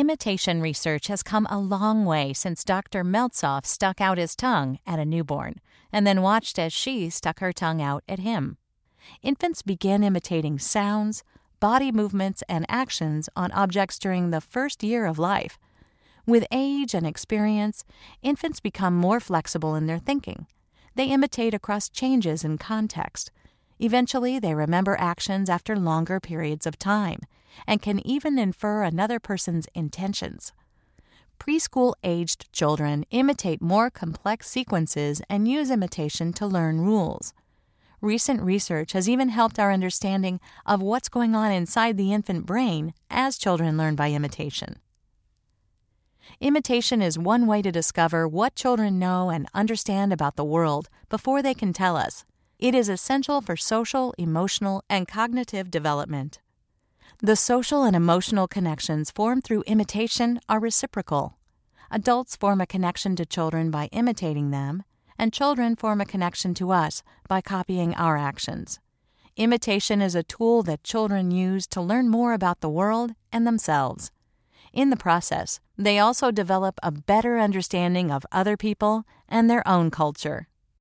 Imitation research has come a long way since Dr. Meltzoff stuck out his tongue at a newborn and then watched as she stuck her tongue out at him. Infants begin imitating sounds, body movements, and actions on objects during the first year of life. With age and experience, infants become more flexible in their thinking. They imitate across changes in context. Eventually, they remember actions after longer periods of time and can even infer another person's intentions. Preschool-aged children imitate more complex sequences and use imitation to learn rules. Recent research has even helped our understanding of what's going on inside the infant brain as children learn by imitation. Imitation is one way to discover what children know and understand about the world before they can tell us. It is essential for social, emotional, and cognitive development. The social and emotional connections formed through imitation are reciprocal. Adults form a connection to children by imitating them, and children form a connection to us by copying our actions. Imitation is a tool that children use to learn more about the world and themselves. In the process, they also develop a better understanding of other people and their own culture.